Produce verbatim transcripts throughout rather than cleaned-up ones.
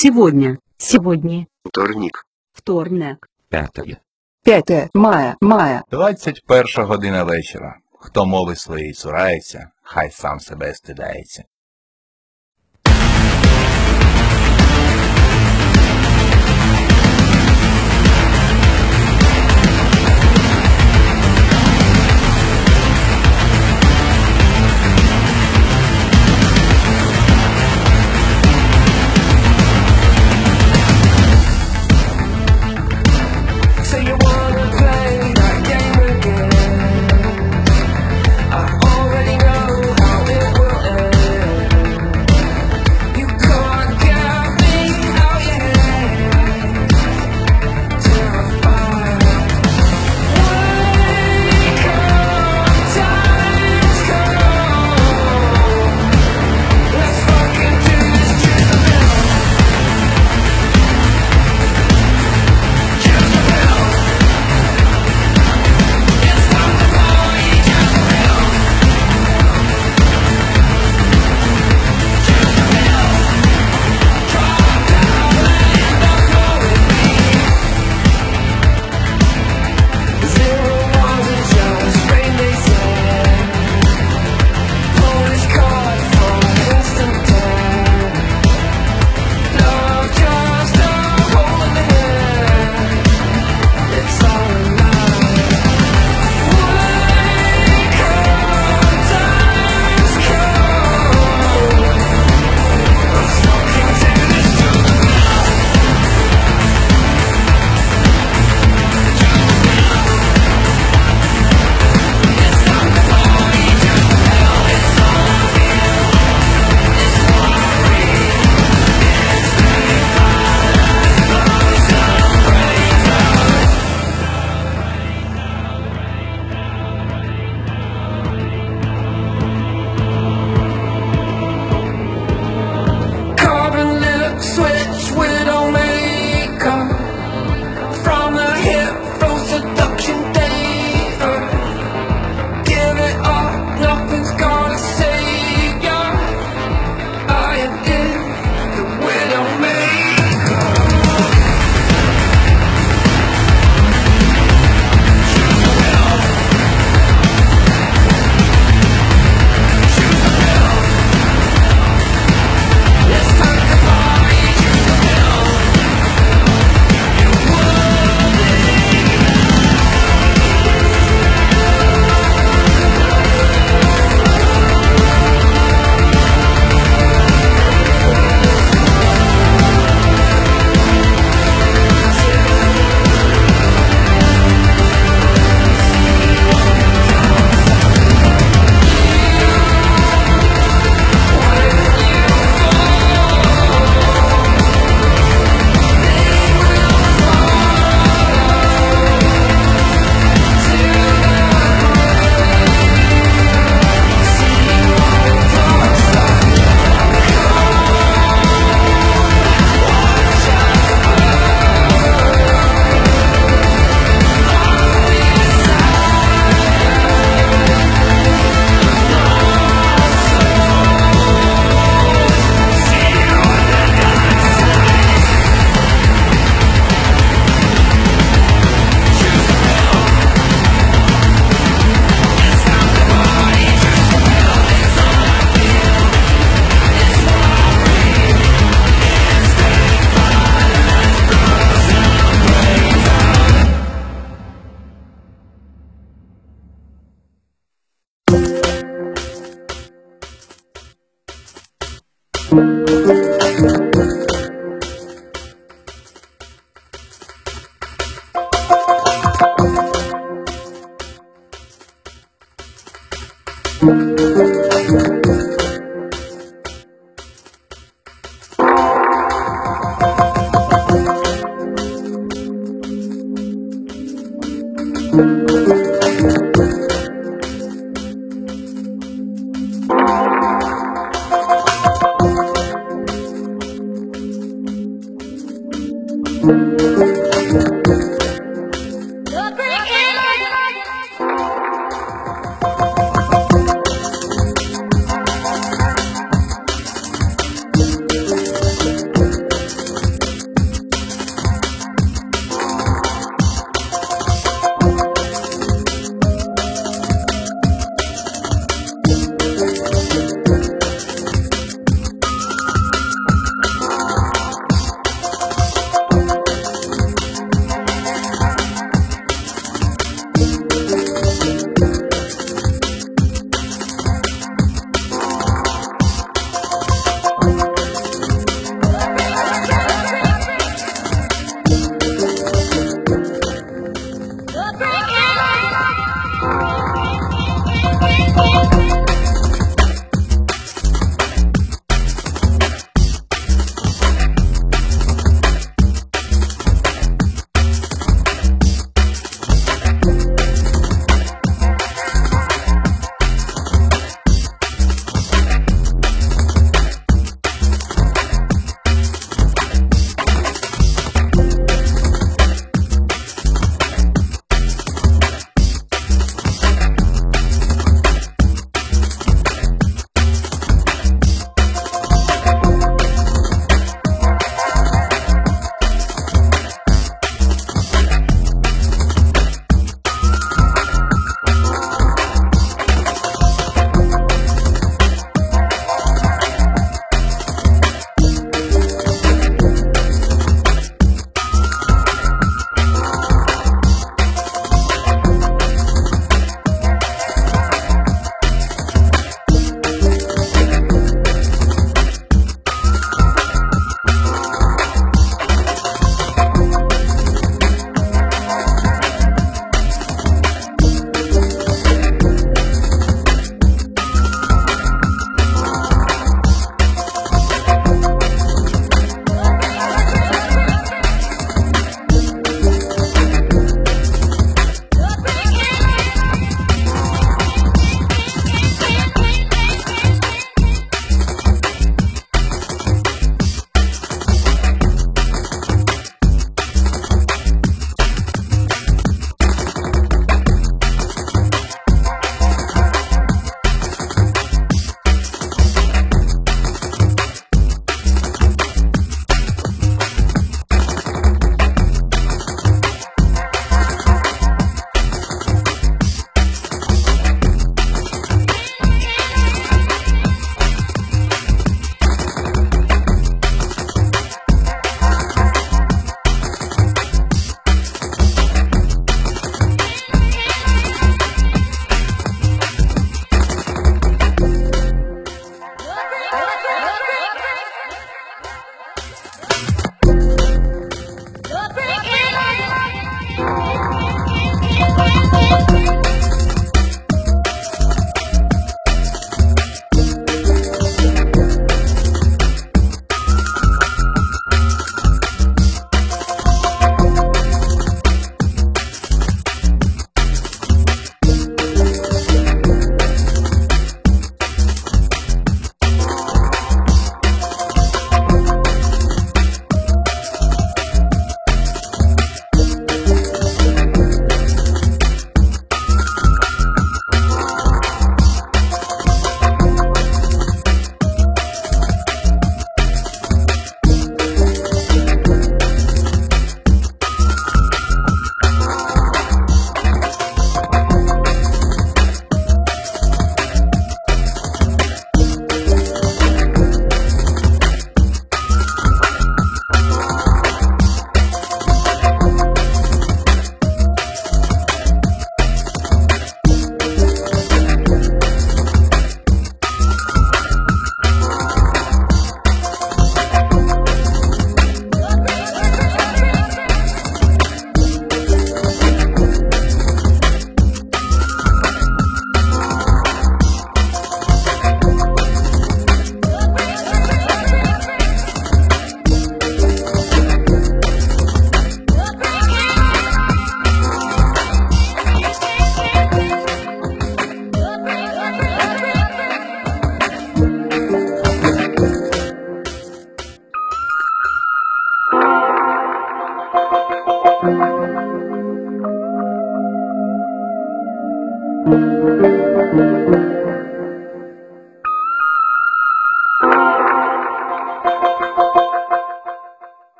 Сегодня. Сегодня. Вторник. Вторник. П'ятое. П'яте мая, мая. Двадцять перша година вечора. Хто мови своєї цурається, хай сам себе стидається. So you wanna play that game again? I already know how it will end. You can't get me out your head. Terrified. Wake up, time's come. Let's fucking do this, choose the middle. Choose the middle. It's time to party, choose the middle. Choose the middle. Drop down and don't go with me. Zero wasn't just rain, they said. Polish card for instant death. Love just a hole in the head. It's all a lie. Wake up, time's come. Let's fucking do this to the middle. It's time to party, to the middle. It's all I feel. It's what I read. It's very fine. Let's celebrate out. Carbon lip switch, widowmaker. From the hip, flow seduction data. Give it up, nothing's gonna save ya. I did the widowmaker. Choose the middle. Choose the middle. It's time to party, choose the middle. You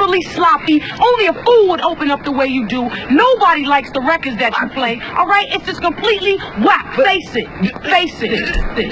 overly sloppy. Only a fool would open up the way you do. Nobody likes the records that you play. All right, it's just completely whack. Face it. Face it.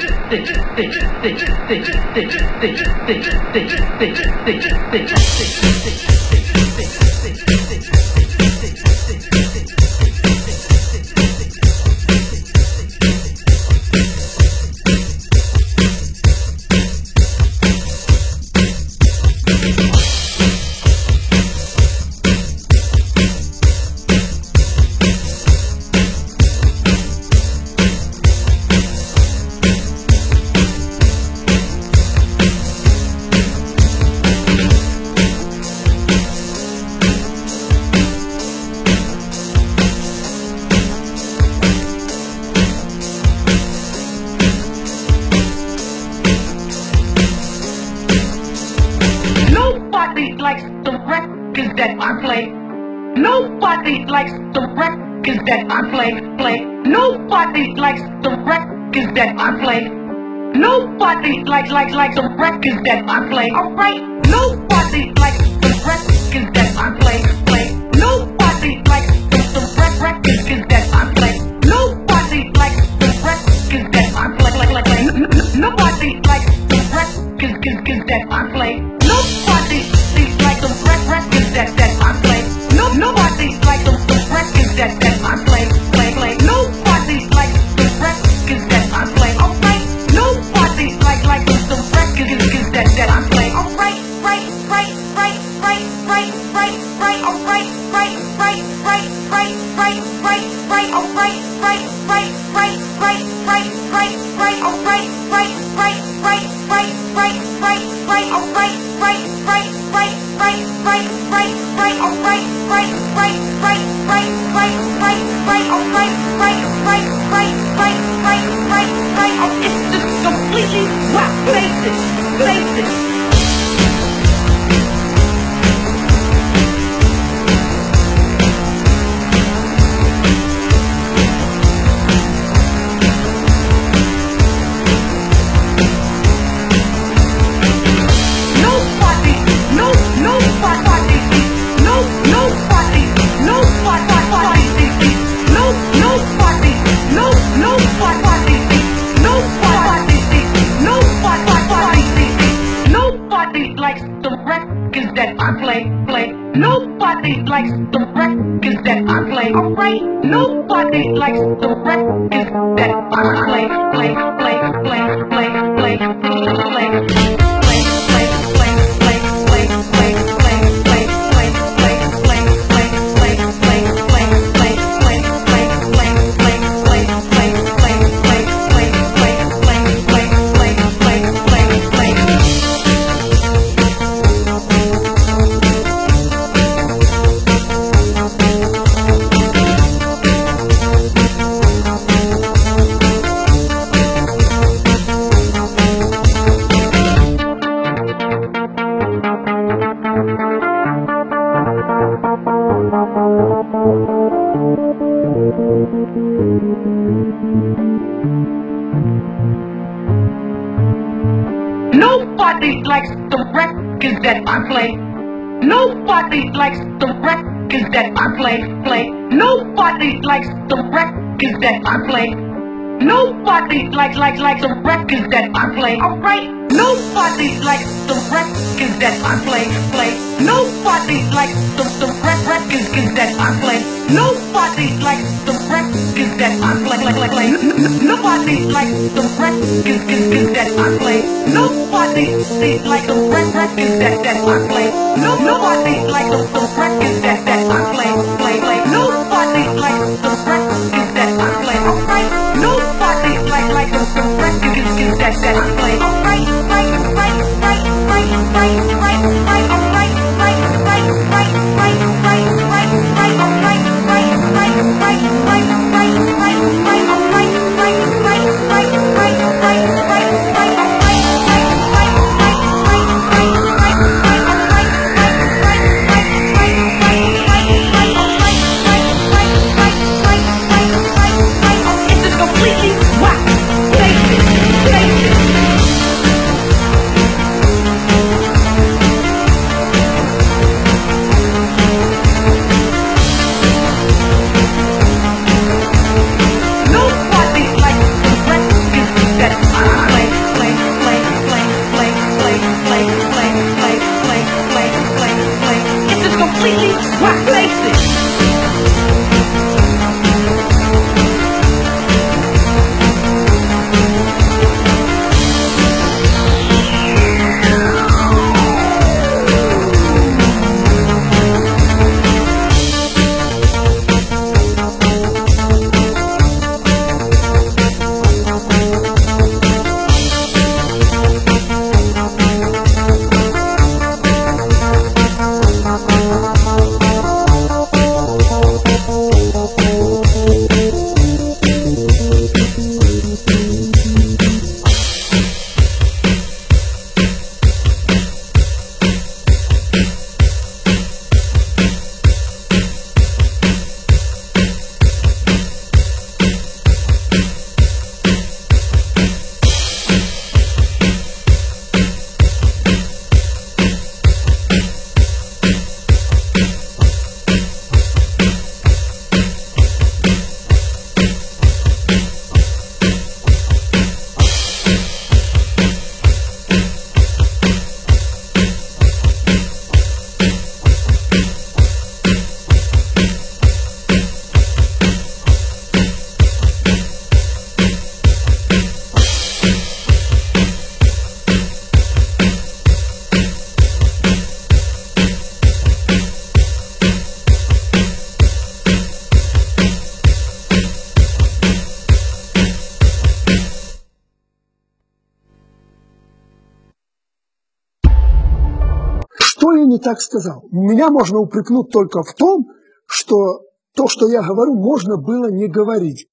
Nobody likes the records that I play. Nobody likes the records that I play. Play. Nobody likes the records that I play. Nobody like like like the records that I play. All right. Nobody likes the records that I play. Play. Nobody likes the, the rec- records that I play. Nobody likes the records that I play. Like like like. N- n- nobody likes the records that I play. Nobody like the rec- records that that I play. No, nobody like the, the records that that I play. Play, play. Nobody like the records that I play. Alright. Nobody like like the, the records that that I play. Alright, right, right, right, right, right, right, right. Alright, right, right, right, right, right, right, right. Alright, right, right, right, right, right, right, right. Alright, right, right, right, right, right, right, right. Alright, right, right, right, right, right, right, right. Alright, right, right, right, right, right, right, right. Alright, right, right, right, right, right, right, right. Oh, it's just completely whack. Face it, face it. Nobody, no, nobody, no, nobody, nobody, no, nobody, no, nobody, nobody, nobody, nobody likes the records that I play, play. Nobody likes the records that I play. Alright, nobody likes the records that I play, play, play, play, play, play, play, play. Nobody likes the records that I play. Nobody likes the records that I play, play. Nobody likes the records that I play. Nobody like like like the records that I play. Alright. Nobody likes the records that I play, play. Nobody likes the the rec- records that I play. Nobody likes the records that I play, like like like. N- n- nobody likes the records that I play. Nobody like the rec- records that that I play. No, nobody like the the records that that I play, play, play. Nobody likes the records that I play. Alright. Nobody like like the the records that that I play. Alright. Right, right, right, right, right, right, right. Alright. Right, right, right, right, right, right, right. Alright. Right, right, right, right, right, right, right. Alright. Right, right, right, right, right, right, right. Alright. Right, right, right, right, right, right, right. Alright. Right, right, right, right, right, right, right. Alright. не так сказал. Меня можно упрекнуть только в том, что то, что я говорю, можно было не говорить.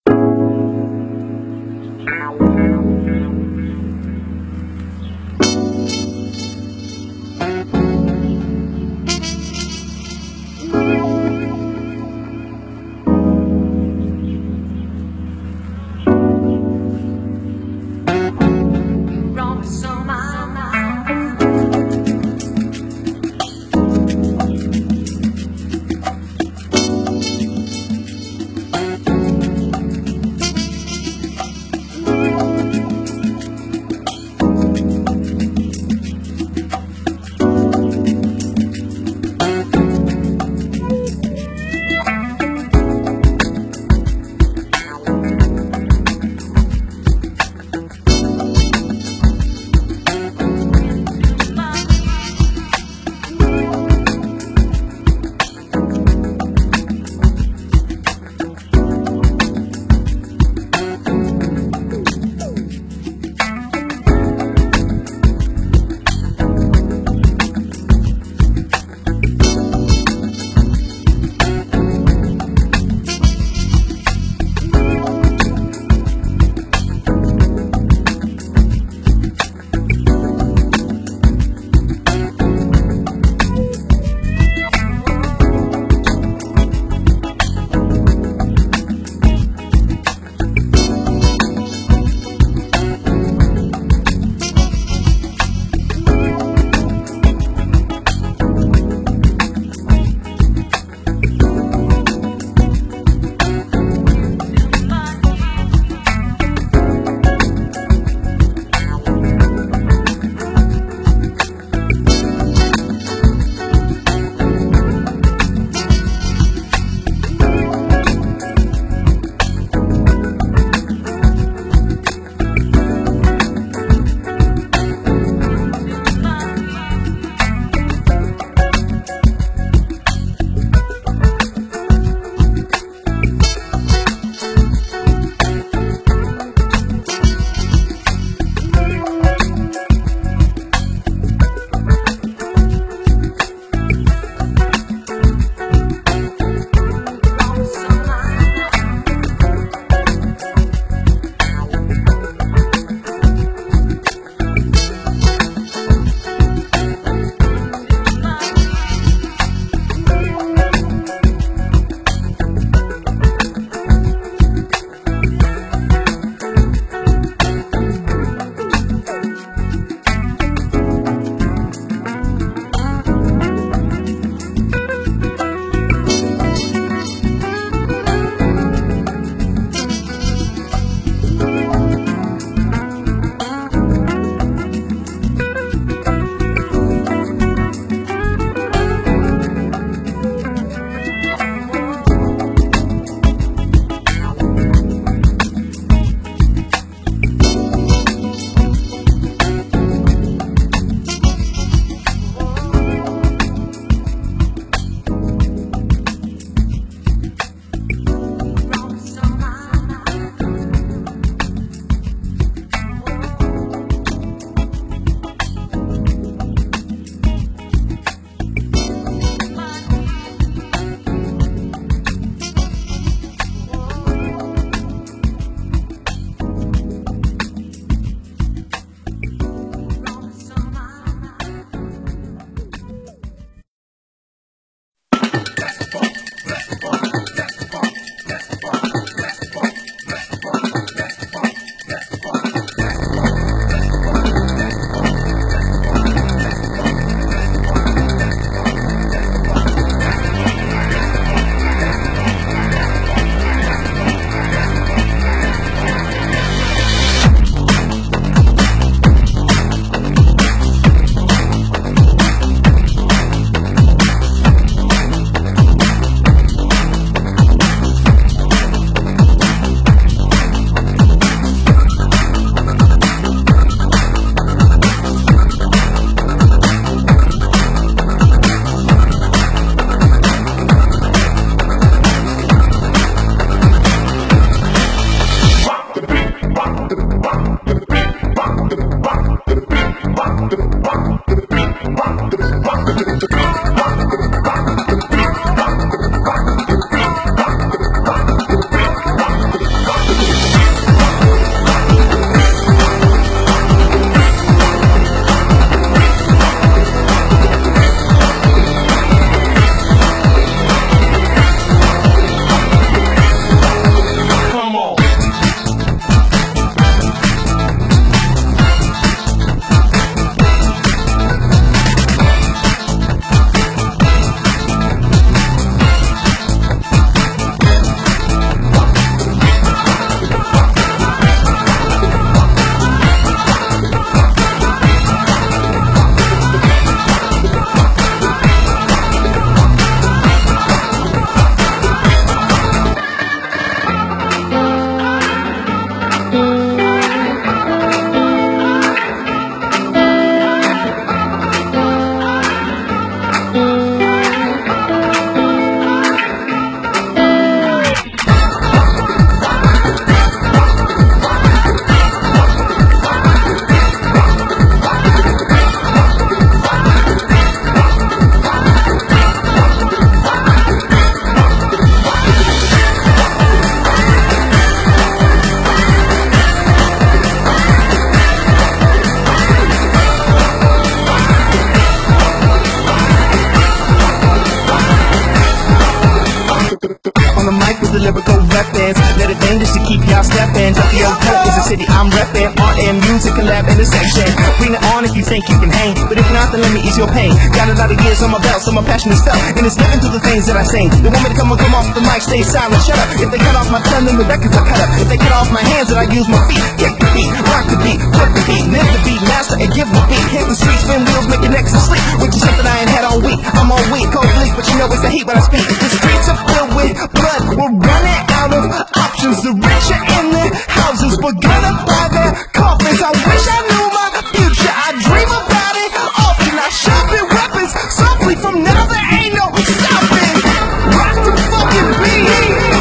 on the mic with the lyrical weapons. Let it bang just to keep y'all stepping. Tokyo Coke is the city I'm repping. Art and music collab in the section. Bring it on if you think you can hang, but if not, then let me ease your pain. Got a lot of years on my belt, so my passion is felt, and it's living through the things that I sing. They want me to come and come off the mic, stay silent, shut up. If they cut off my tongue, then the records are cut up. If they cut off my hands, then I use my feet. Kick the beat, rock the beat, work the beat, live the beat, master and give the beat. Hit the streets, spin wheels, make your necks sleep, which is something I ain't had all week. I'm all weak, cold bleak, but you know it's the heat when I speak. The streets are filled with blood, we're running out of options. The rich are in their houses, we're gonna buy their coffins. I wish I knew my future, I dream about it often. I sharpen weapons softly, from now there ain't no stopping. Rock the fucking beat.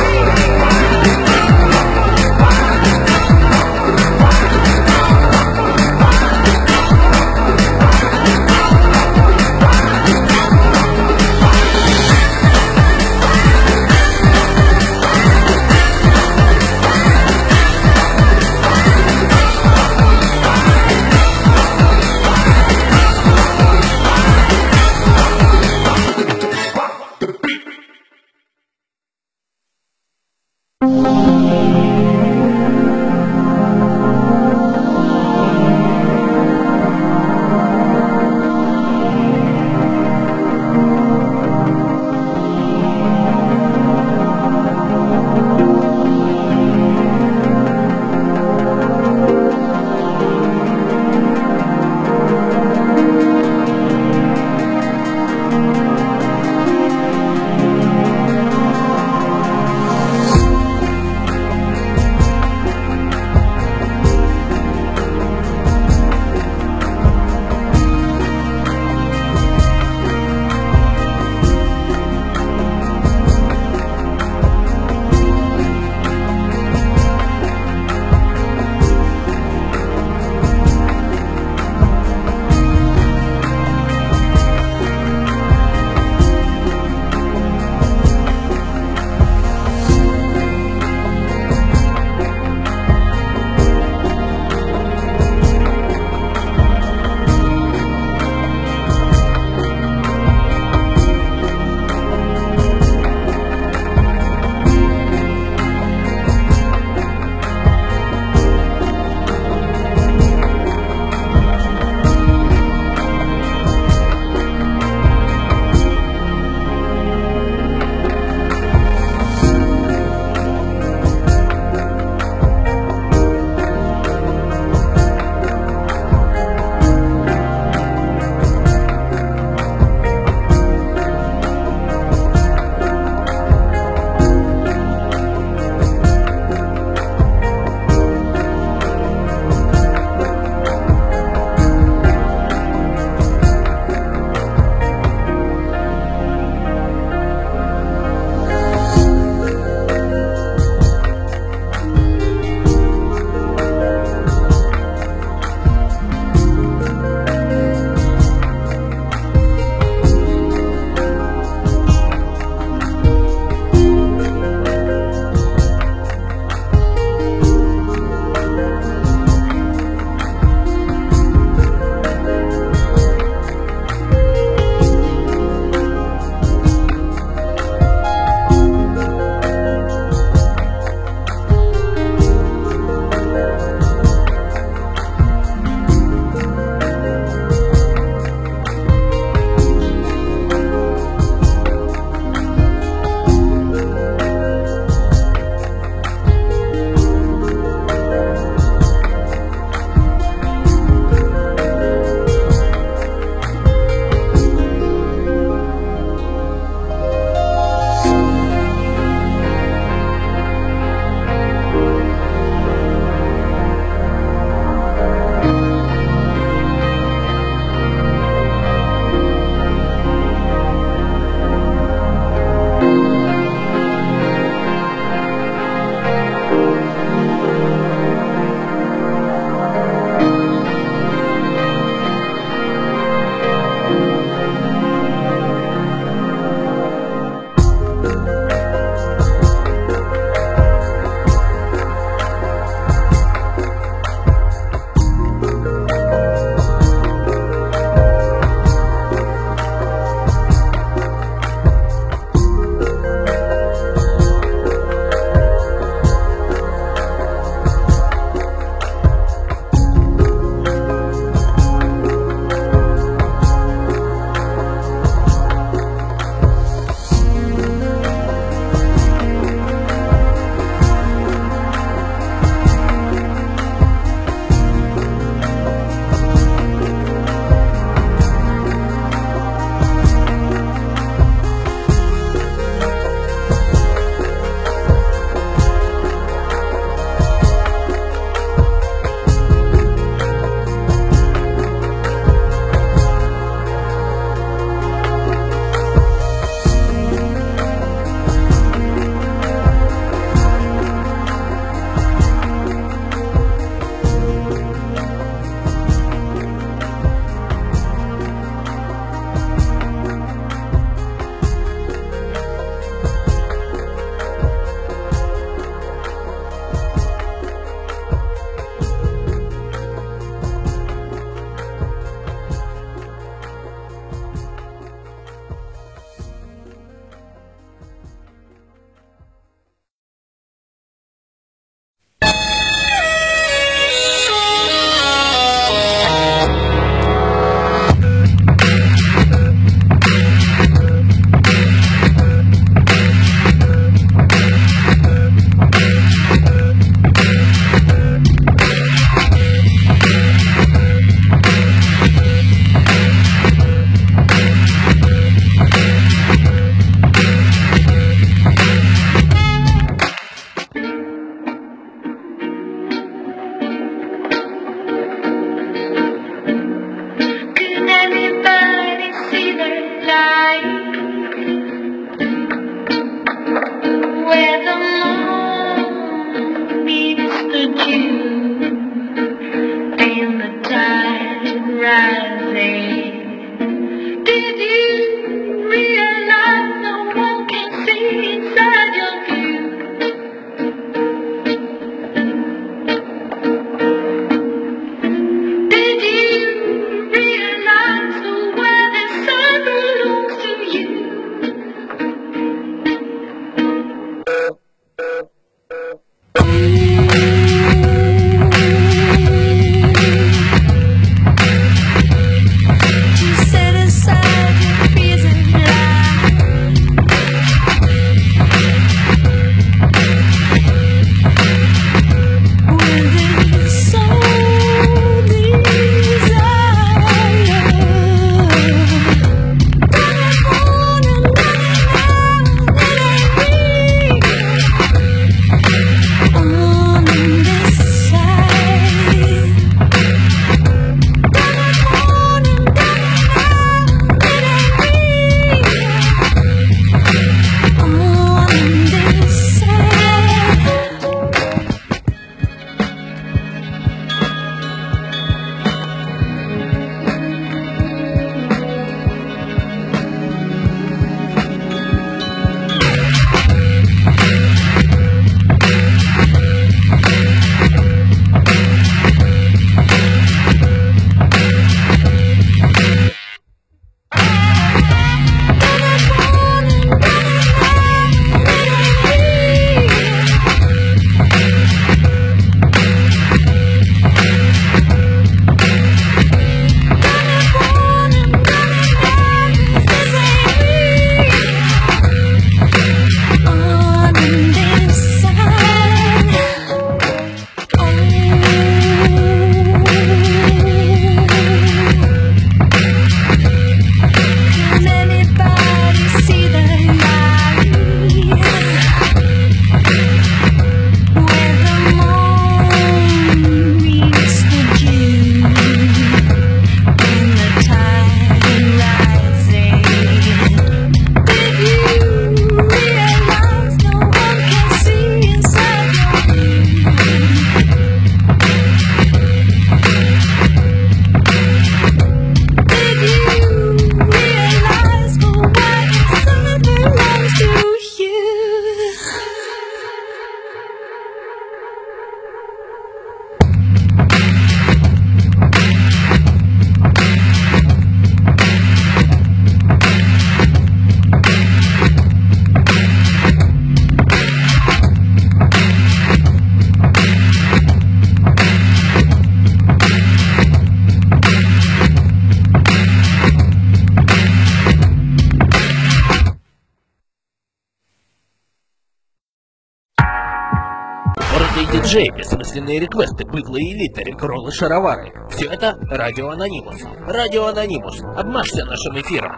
Каждый диджей, бессмысленные реквесты, быдлые элиты, рекролы, шаровары. Все это Радио Анонимус. Радио Анонимус. Обмажься нашим эфиром.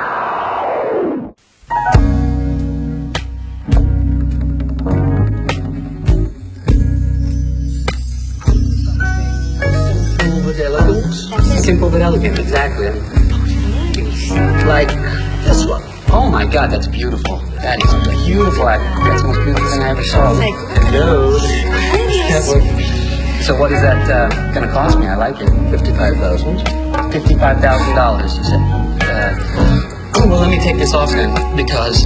With elegance. Simple but elegant, exactly. Like this one. Oh my god, that's beautiful. That is beautiful. That's the most beautiful thing I ever saw. Hello. So what is that uh, going to cost me? I like it. Fifty-five thousand. Fifty-five thousand dollars. You said. Uh, oh, well, let me take this off then, because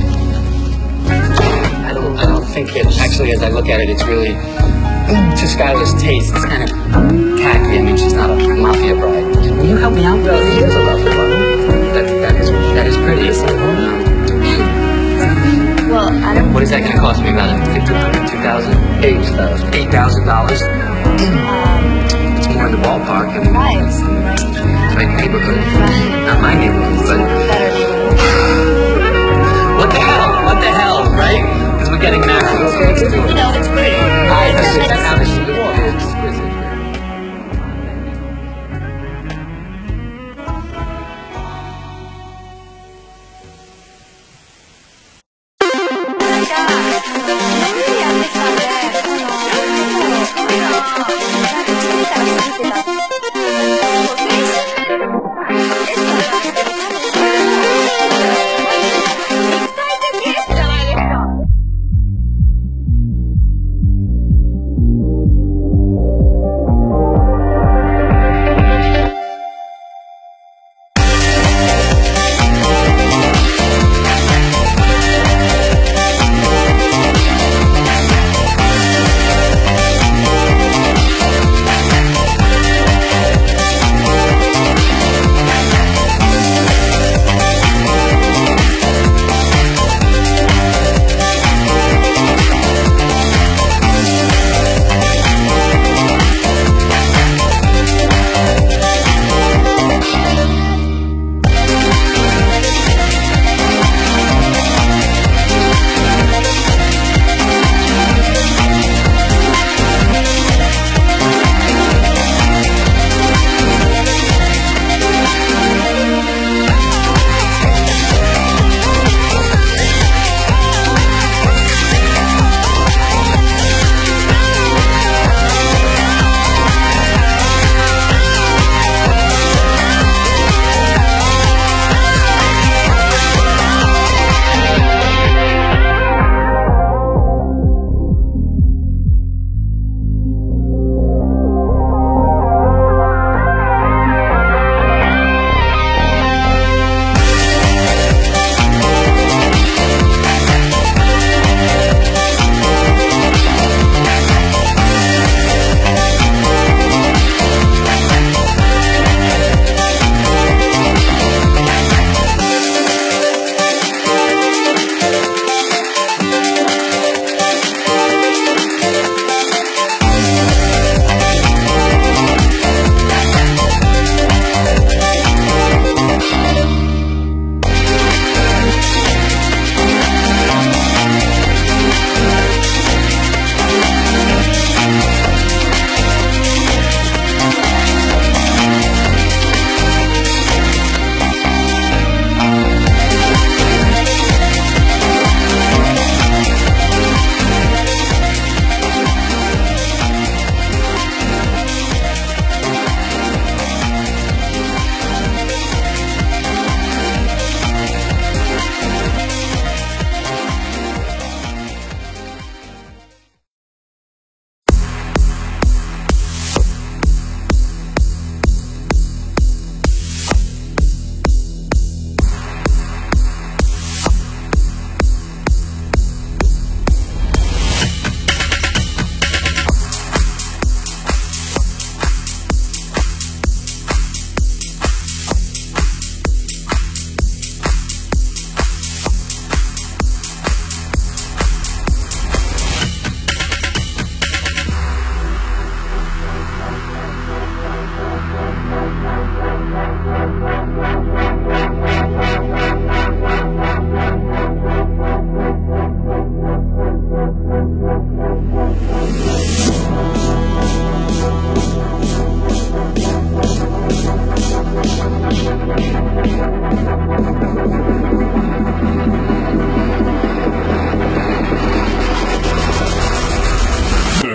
I don't. I don't think it. Actually, as I look at it, it's really to Skylar's taste. It's kind of tacky. I mean, she's not a mafia bride. Will you help me out? Well, he is a lovely woman. That, that is that is pretty. Um, Well, I don't... what is that going to cost me? About two thousand dollars? Eight thousand dollars. Eight thousand dollars? It's more in the ballpark. I mean, Right. right neighborhood. Not my neighborhood, but... What the hell? What the hell, right? Because we're getting married. You know, it's pretty. I just sit down and see the wall. It's exquisite.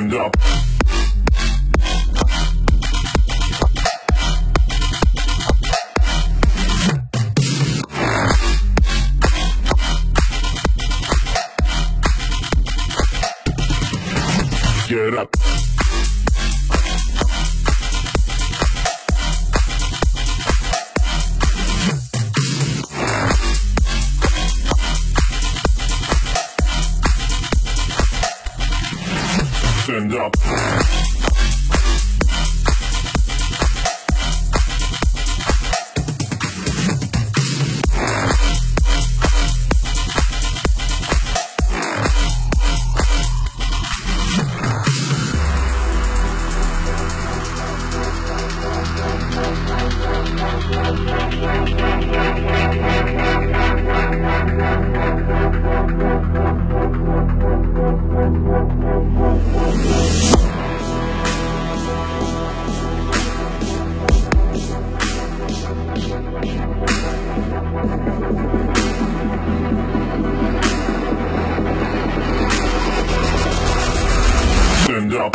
Stand up. Get up. Stand up. Stand up.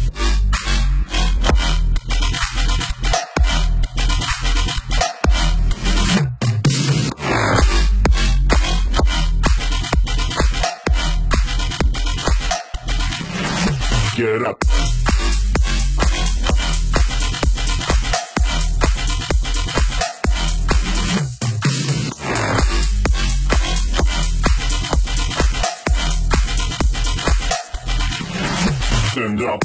Get up. Stand up.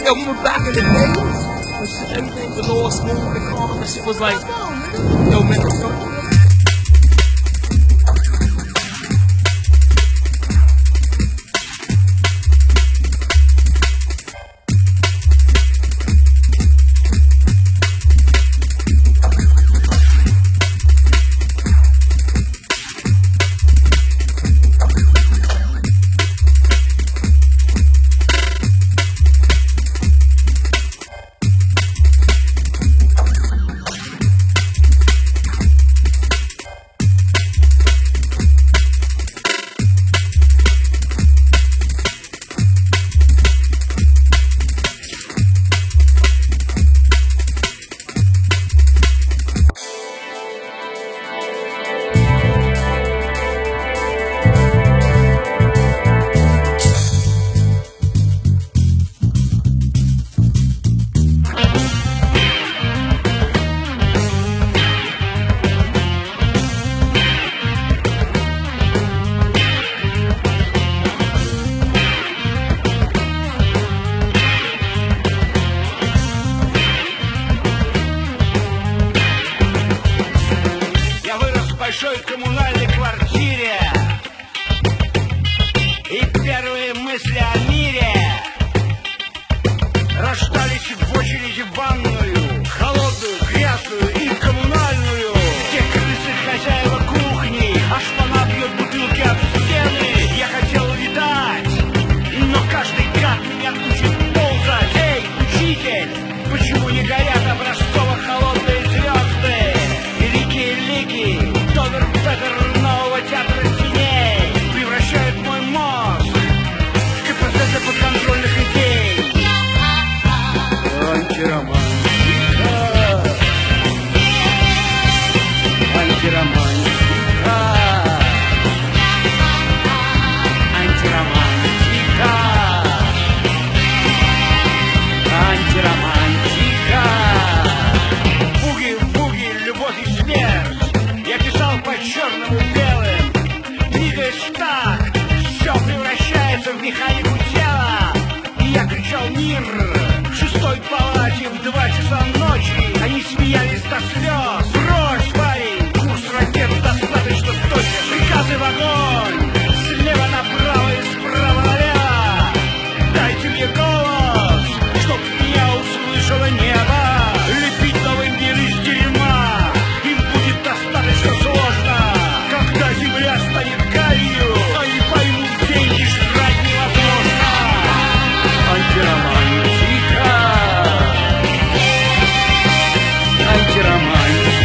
Yo, remember back in the days? When shit, everything was all smooth and calm and shit was like, yo, man, yo. большой коммунальной квартире. И первые мысли о мире рождались в очереди в ванную, холодную, грязную и коммунальную, где крысы хозяева кухни, а шпана бьет бутылки об стены. Я хотел летать, но каждый гад меня учит ползать. Эй, учитель, почему не горят образцово-холодные звезды? Лики-лики, Тодор Петер нового театра теней превращает мой мозг в КПЗ подконтрольных идей. Антиромантика, антиромантика, антиромантика, антиромантика. Буги-буги, любовь и смерть. Я писал по черному белым. Двигаясь так, все превращается в механику тела. И я кричал мир. В шестой палате в два часа ночи они смеялись до слез. Брось, парень, курс ракет достаточно точен. Приказы в огонь, слева направо и справа налево. Дайте мне голос, чтоб меня услышало небо. Лепить новый мир из дерьма им будет достаточно сложно. Когда земля станет гарью, они поймут, деньги жрать невозможно. Антиромантика, антиромантика.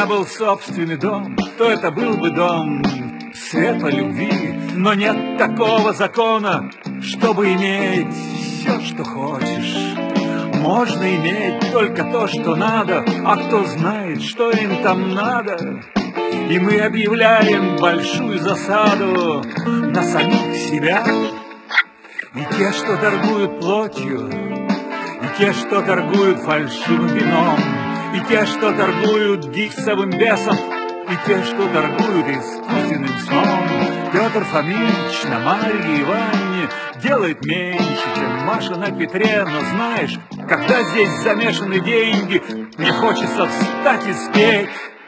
был собственный дом, то это был бы дом светлой любви. Но нет такого закона, чтобы иметь все, что хочешь. Можно иметь только то, что надо, а кто знает, что им там надо. И мы объявляем большую засаду на самих себя. И те, что торгуют плотью, и те, что торгуют фальшивым вином, и те, что торгуют гипсовым бесом, и те, что торгуют искусственным сном. Петр Фомич на Марье Ивановне делает меньше, чем Маша на Петре. Но знаешь, когда здесь замешаны деньги, мне хочется встать и спеть.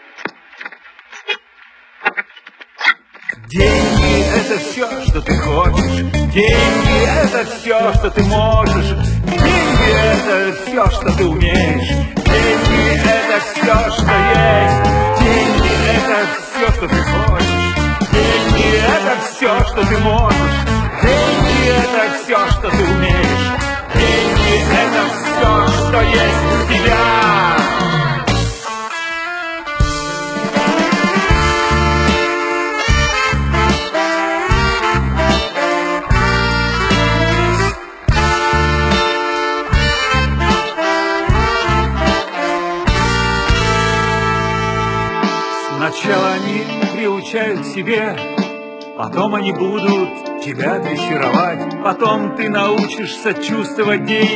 Деньги — это все, что ты хочешь. Деньги — это все, что ты можешь. Деньги — это все, что ты умеешь. Деньги — это все, что есть. Деньги — это все, что ты хочешь. Деньги — это все, что ты можешь. Деньги — это все, что ты умеешь. Деньги — это все, что есть у тебя. Сначала они приучают себе, потом они будут тебя дрессировать, потом ты научишься чувствовать деньги.